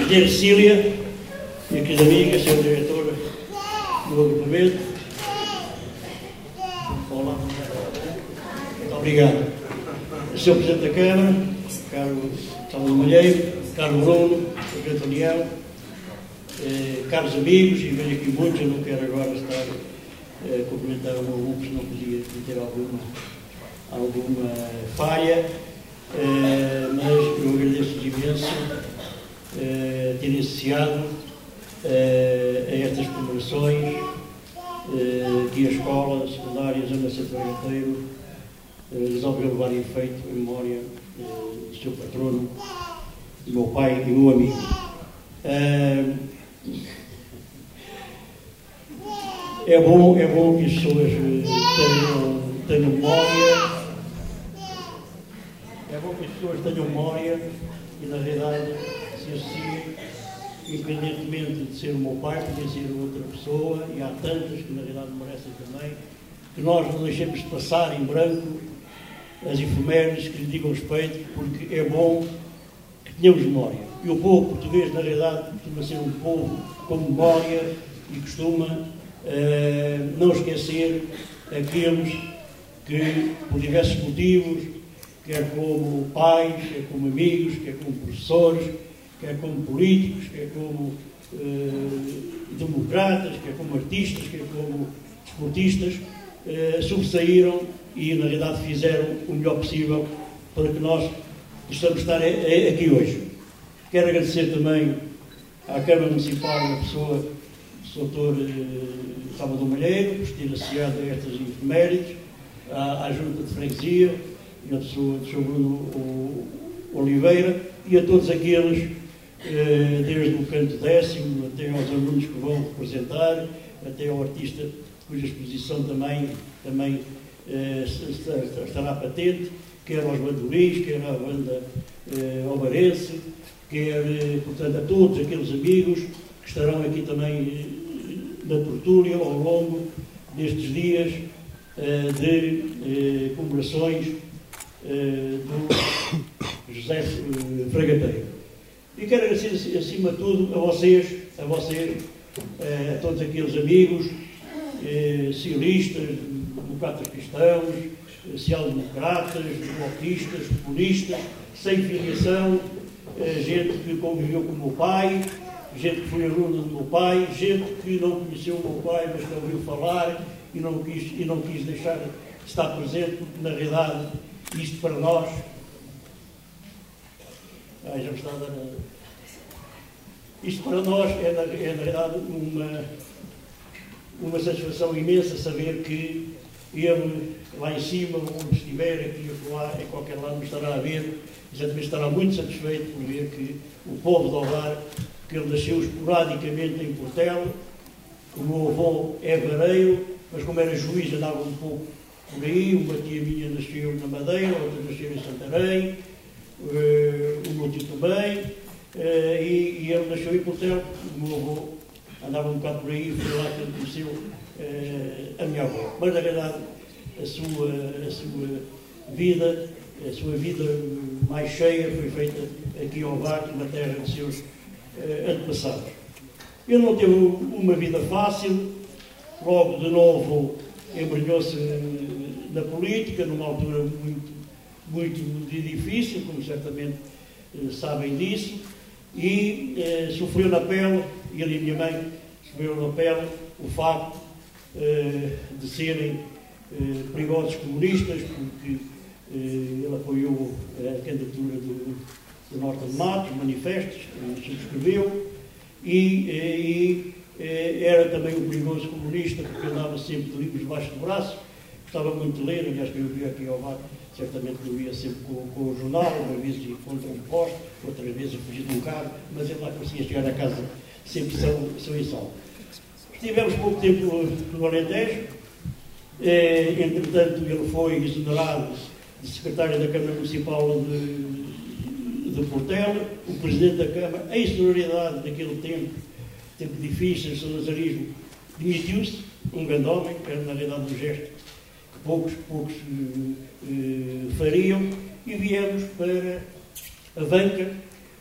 Engenheira Cecília, minha querida amiga, senhora diretora do agrupamento. Olá. Muito obrigado. Sr. Presidente da Câmara, caro Salvador Malheiro, caro Bruno, Presidente da União, caros amigos, e vejo aqui muitos, eu não quero agora estar a cumprimentar o meu grupo, se não podia ter alguma falha, mas eu agradeço-lhes imenso terem associado a estas comemorações que a escola secundária Zona Centro Gateiro resolveu levar em efeito em memória do seu patrono, do meu pai e meu amigo. É bom que as pessoas tenham memória. É bom que as pessoas tenham memória e, na realidade, se associem, independentemente de ser o meu pai, podia ser outra pessoa, e há tantas que, na realidade, merecem também, que nós não deixemos passar em branco as efemérides que lhe digam respeito, porque é bom que tenhamos memória. E o povo português, na realidade, costuma ser um povo com memória e costuma não esquecer aqueles que, por diversos motivos, quer como pais, quer como amigos, quer como professores, quer como políticos, quer como democratas, quer como artistas, quer como desportistas, sobressaíram e, na realidade, fizeram o melhor possível para que nós possamos estar aqui hoje. Quero agradecer também à Câmara Municipal, na pessoa do Dr. Salvador Malheiro, por ter associado a estas efemérides, à Junta de Freguesia, na pessoa do Sr. Bruno Oliveira, e a todos aqueles, desde o canto 10º até aos alunos que vão representar, até ao artista cuja exposição também estará patente, quer aos bandolis, quer à banda alvarense, quer, portanto, a todos aqueles amigos que estarão aqui também na tertúlia ao longo destes dias de comemorações do José Fragateiro. E quero agradecer, acima de tudo, a vocês, a todos aqueles amigos, sionistas, democratas cristãos, social-democratas, bloquistas, comunistas, sem filiação, gente que conviveu com o meu pai, gente que foi aluna do meu pai, gente que não conheceu o meu pai, mas que ouviu falar e não quis deixar de estar presente, porque, na realidade, isto para nós... já me está a dar... Isto para nós é na realidade, uma satisfação imensa saber que ele, lá em cima, onde estiver, aqui ou lá, em qualquer lado, me estará a ver, exatamente estará muito satisfeito por ver que o povo de Ovar, que ele nasceu esporadicamente em Portela, o meu avô é vareiro, mas como era juiz andava um pouco por aí, uma tia minha nasceu na Madeira, outra nasceu em Santarém, o meu tio também, e ele nasceu em Portela, o meu avô andava um bocado por aí, foi lá que ele conheceu a minha avó. Mas, na verdade, a sua vida mais cheia foi feita aqui ao Ovar, na terra dos seus antepassados. Ele não teve uma vida fácil, logo de novo embrenhou-se na política, numa altura muito difícil, como certamente sabem disso, e sofreu na pele, ele e a minha mãe sofreram na pele o facto de serem perigosos comunistas, porque ele apoiou a candidatura do Norte de Matos, manifestos, que subscreveu, e era também um perigoso comunista, porque andava sempre de livros debaixo do braço, gostava muito de ler, aliás, que eu vi aqui ao lado, certamente que eu ia sempre com o jornal, uma vez ia contra um poste, outra vez a fugir de um carro, mas ele lá conseguia chegar a casa sempre são e salvo. Estivemos pouco tempo no Alentejo, entretanto ele foi exonerado de secretário da Câmara Municipal de Portela, o Presidente da Câmara, a extraordinariedade daquele tempo difícil, o salazarismo, demitiu-se, um grande homem, que era na realidade um gesto que poucos fariam, e viemos para Avanca,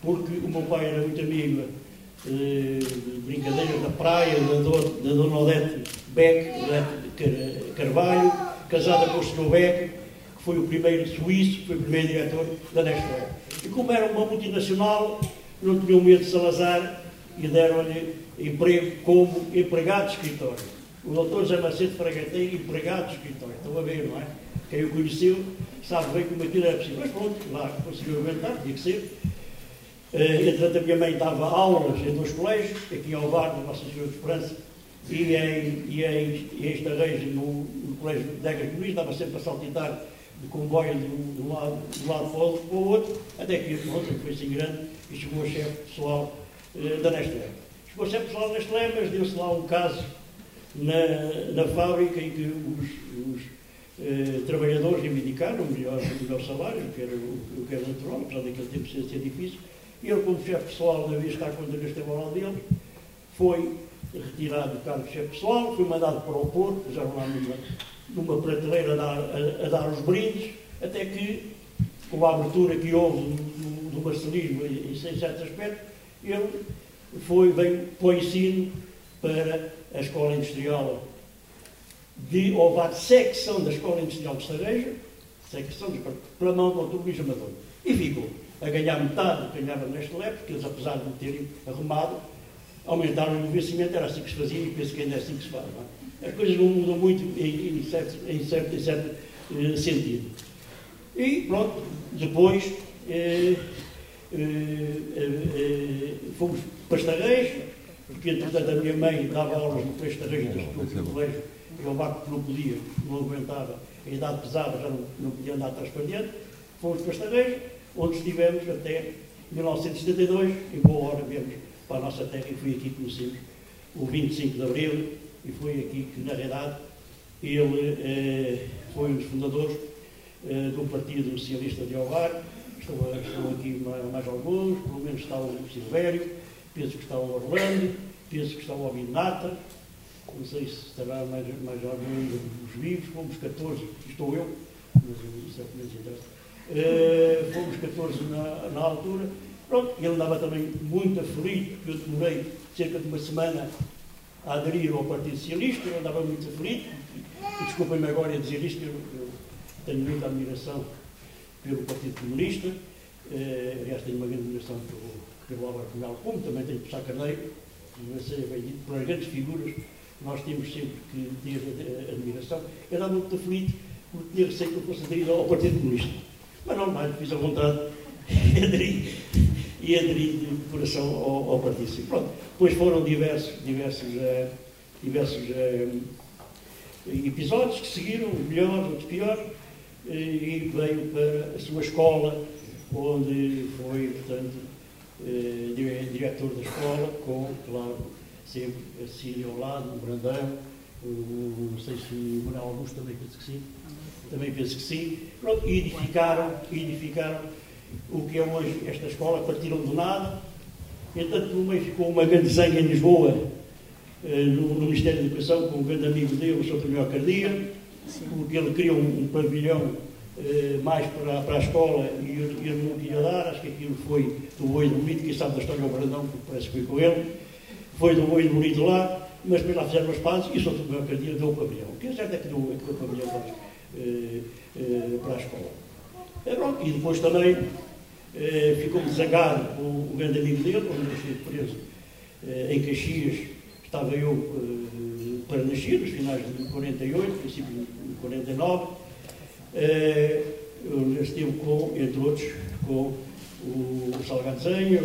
porque o meu pai era muito amigo de brincadeiras da praia, da Dona Odete Beck, Carvalho, casada com o Sr. Beck, que foi o primeiro suíço, que foi o primeiro diretor da Nestlé. E como era uma multinacional, não tinham medo de Salazar e deram-lhe emprego como empregado de escritório. O doutor José Macedo Fragatei, empregado de escritório. Estão a ver, não é? Quem o conheceu sabe bem como aquilo era possível. Mas pronto, lá conseguiu aguentar, tinha que ser. Entretanto, a minha mãe dava aulas em 2 colégios, aqui ao Bar, na Nossa Senhora de Esperança, e em Estarrejo, no Colégio de Egas Muniz, dava sempre a saltitar de comboio de um lado para o outro, até que pronto, foi assim grande e chegou a chefe pessoal da Nestlé. Chegou a chefe pessoal da Nestlé, mas deu-se lá um caso na fábrica em que os trabalhadores reivindicaram o melhor salário, o que era natural, apesar daquele tempo ser difícil. E ele, como chefe pessoal, não havia estar contra a moral dele, foi retirado do cargo de chefe pessoal, foi mandado para o Porto, puseram lá numa prateleira a dar os brindes, até que, com a abertura que houve do marcelismo em certos aspectos, ele veio para o ensino para a Escola Industrial de Ovar, secção da Escola Industrial de Estareja, para a mão do Dr. Luís Amador. E ficou a ganhar metade do que ganhava nesta época, porque eles, apesar de terem arrumado, aumentaram o vencimento, era assim que se fazia e penso que ainda é assim que se faz. Não é? As coisas não mudam muito em certo sentido. E pronto, depois fomos para Estarrejo, porque entretanto a minha mãe dava aulas no Colégio Estarrejo, do colégio, e o barco não podia, não aguentava, a idade pesava, já não podia andar atrás para diante. Fomos para Estarrejo, onde estivemos até 1972, e boa hora viemos para a nossa terra, e foi aqui que conhecemos o 25 de Abril, e foi aqui que, na realidade, ele foi um dos fundadores do Partido Socialista de Ovar. Estão aqui mais alguns, pelo menos está o Silvério, penso que está o Orlando, penso que está o Albinata, não sei se estará mais algum dos vivos, fomos 14, estou eu, mas isso é o que menos interessa. Fomos 14 na altura. Pronto, ele andava também muito aflito, porque eu demorei cerca de uma semana a aderir ao Partido Socialista, ele andava muito aflito, e desculpem-me agora a dizer isto, eu tenho muita admiração pelo Partido Comunista, aliás tenho uma grande admiração pelo Álvaro Cunhal, como também tenho por Sá Carneiro, não sei bem dito, por as grandes figuras, nós temos sempre que ter admiração. Eu andava muito aflito, porque tinha receio que eu fosse aderir ao Partido Comunista. Mas não, fiz a vontade e aderi de coração ao Partido Socialista. Pronto, depois foram diversos episódios que seguiram, melhores, outros piores, e veio para a sua escola, onde foi, portanto, diretor da escola, com, claro, sempre a Cília ao lado, o Brandão, não sei se o Manuel Augusto também penso que sim. Também penso que sim. Pronto, e edificaram o que é hoje esta escola, partiram do nada. Entretanto, no meio ficou uma grande zanga em Lisboa, no Ministério da Educação, com um grande amigo dele, o Sr. António Cardia, porque ele criou um pavilhão mais para a escola e ele não queria dar. Acho que aquilo foi do Boi do Bonito, quem sabe da história é o Brandão, porque parece que foi com ele. Foi do Boi do Bonito lá, mas depois lá fizeram as pazes e o Sr. António Cardia deu o pavilhão. O que é certo é que deu o pavilhão para a escola. E depois também ficou zangado com o grande amigo dele, quando eu estive preso em Caxias, estava eu para nascer, nos finais de 48, princípio de 49. Eu estive entre outros, com o Salgado Zenha,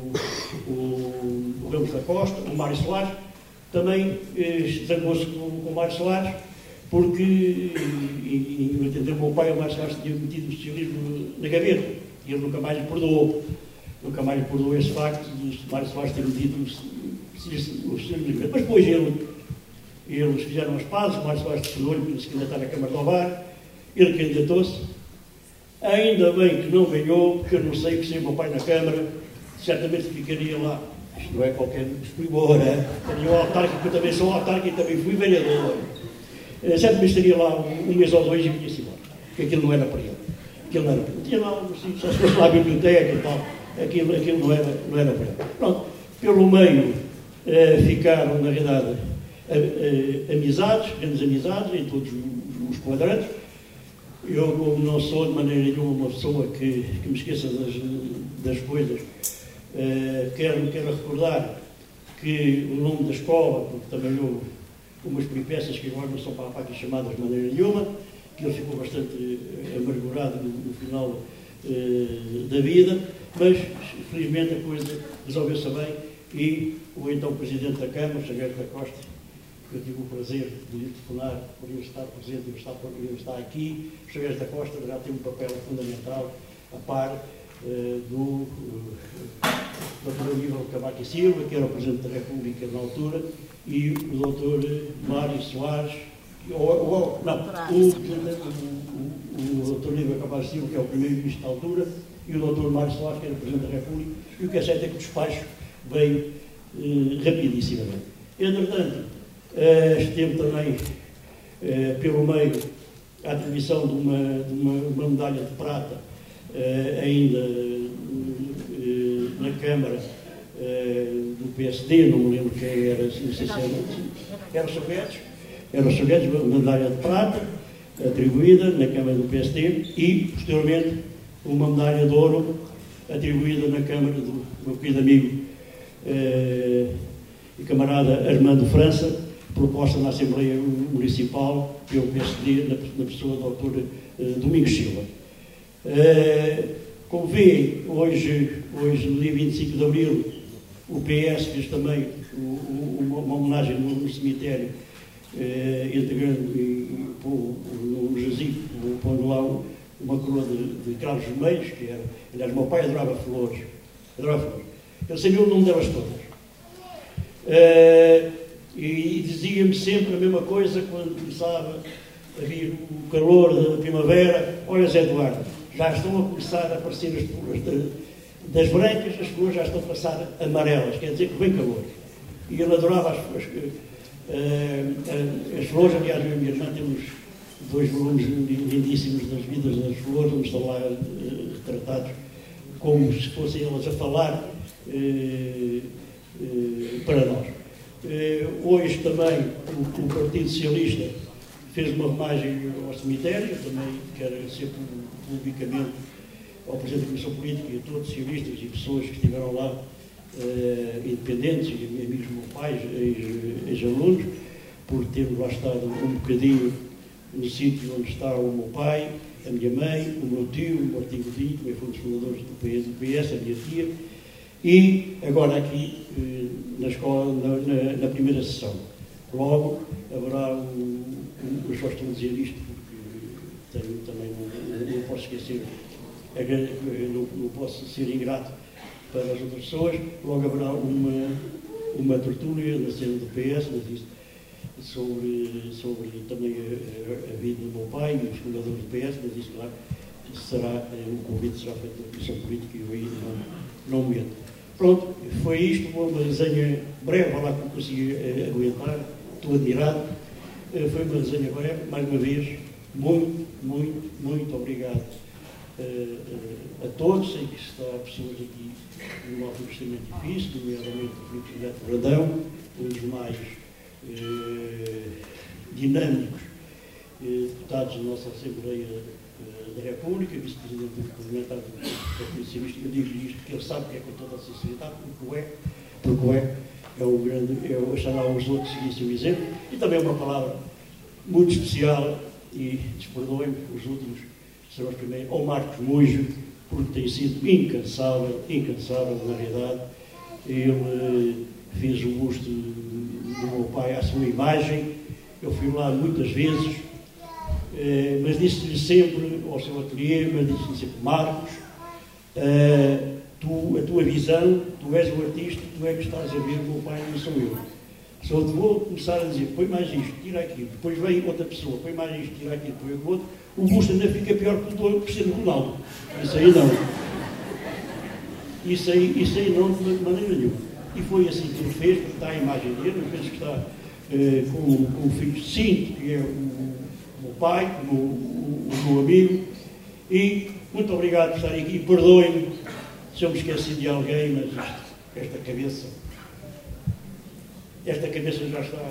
o Ramos da Costa, o Mário Soares. Também zangou-se com o Mário Soares, porque, e entender o meu pai, o Mário Soares tinha metido o socialismo na gaveta, e ele nunca mais lhe perdoou. Nunca mais lhe perdoou esse facto de o Mário Soares ter metido o socialismo na gaveta. Mas depois eles fizeram as pazes, o Mário Soares perdoou-lhe para se candidatar à Câmara de Ovar, ele candidatou-se. Ainda bem que não ganhou, porque eu não sei que sem o meu pai na Câmara, certamente ficaria lá. Isto não é qualquer desprimor, estaria o autárquico, eu também sou autárquico e também fui vereador. Certamente estaria lá um mês ou dois e vinha-se embora, porque aquilo não era para ele. Tinha lá, assim, só se fosse lá a biblioteca e tal, aquilo não era para ele. Pronto, pelo meio ficaram, na realidade, amizades, grandes amizades, em todos os quadrantes. Eu não sou de maneira nenhuma uma pessoa que me esqueça das coisas. Quero recordar que o nome da escola, porque também houve umas peripécias que agora não são para aqui chamadas de maneira nenhuma, que ele ficou bastante amargurado no final da vida, mas felizmente a coisa resolveu-se bem e o então Presidente da Câmara, Xavier da Costa, que eu tive o prazer de lhe telefonar por ele estar presente, ele está aqui. O Xavier da Costa já tem um papel fundamental a par do Dr. Aníbal Cavaco e Silva, que era o Presidente da República na altura, e o Dr. Mário Soares, o Dr. Aníbal Cavaco e Silva, que é o Primeiro-Ministro da altura, e o Dr. Mário Soares, que era o Presidente da República, e o que é certo é que o despacho veio rapidissimamente. Entretanto, esteve também pelo meio a atribuição de uma medalha de prata ainda na Câmara do PSD, não me lembro quem era, não sei se era o Soguetes, uma medalha de prata atribuída na Câmara do PSD e, posteriormente, uma medalha de ouro atribuída na Câmara do meu querido amigo e camarada Armando França, proposta na Assembleia Municipal pelo PSD, na pessoa do Dr. Domingos Silva. Como vê, hoje, no dia 25 de Abril, o PS fez também uma homenagem no cemitério, integrando no jazigo, pondo lá uma coroa de Carlos Vermelhos, que era, aliás, meu pai adorava flores. Ele sabia o nome delas todas. E dizia-me sempre a mesma coisa quando começava a vir o calor da primavera: olha, Zé Eduardo, já estão a começar a aparecer as flores das brancas, as flores já estão a passar amarelas, quer dizer que vem calor. E ele adorava as flores. Aliás, eu e a minha irmã temos 2 volumes lindíssimos das vidas das flores, onde estão lá retratados como se fossem elas a falar para nós. Hoje também o Partido Socialista fez uma homenagem ao cemitério. Eu também quero agradecer publicamente ao Presidente da Comissão Política e a todos os socialistas e pessoas que estiveram lá, independentes, e amigos do meu pai, ex-alunos, por termos lá estado um bocadinho no sítio onde está o meu pai, a minha mãe, o meu tio, o Martim Godinho, também foi um dos fundadores do PS, a minha tia, e agora aqui na escola, na primeira sessão. Logo haverá eu só estou a dizer isto porque tenho também, não posso esquecer, não posso ser ingrato para as outras pessoas. Logo haverá uma tertúlia na cena do PS, sobre também a vida do meu pai e os fundadores do PS, mas isso, claro, o convite será feito pela Comissão Política e eu aí não me entro. Pronto, foi isto, uma resenha breve, lá que eu consegui aguentar, estou admirado. Foi uma resenha breve, mais uma vez, muito obrigado a todos. Sei que está pessoas aqui numa altura extremamente difícil, nomeadamente o Filipe Neto Brandão, um dos mais dinâmicos deputados da nossa Assembleia da República, vice-presidente do parlamentar do Partido Socialista. Eu digo isto porque ele sabe que é com toda a sinceridade, porque achará os outros seguissem o exemplo. E também uma palavra muito especial, e desperdoem-me, os últimos serão os primeiros, ao Marcos Mujo, porque tem sido incansável, na realidade. Ele fez o busto do meu pai à sua imagem. Eu fui lá muitas vezes, mas disse-lhe sempre, ao seu ateliê, mas disse-lhe sempre: Marcos, a tua visão, tu és o artista, tu é que estás a ver, o meu pai não sou eu. Só te vou começar a dizer: põe mais isto, tira aquilo. Depois vem outra pessoa: põe mais isto, tira aquilo, põe o outro. O busto ainda fica pior que o Cristiano Ronaldo. Isso aí não. Isso aí não, de maneira nenhuma. E foi assim que ele fez, porque está a imagem dele. Eu penso que está com o filho Cinto, que é o meu pai, o meu amigo. E muito obrigado por estarem aqui. Perdoem-me se eu me esqueci de alguém, mas esta cabeça já está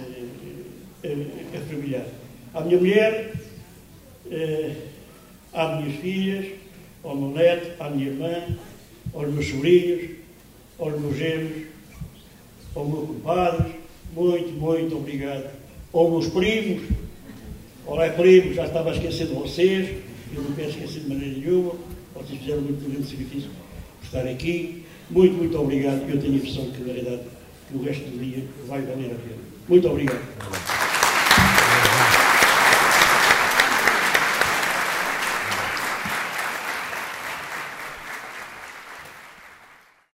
a fervilhar. À minha mulher, às minhas filhas, ao meu neto, à minha irmã, aos meus sobrinhos, aos meus genros, aos meus compadres, muito, muito obrigado. Aos meus primos, olá primos, já estava a esquecer de vocês, eu não quero esquecer de maneira nenhuma, vocês fizeram muito grande sacrifício por estar aqui, muito, muito obrigado, e eu tenho a impressão que, na verdade, que o resto do dia vai valer a pena. Muito obrigado.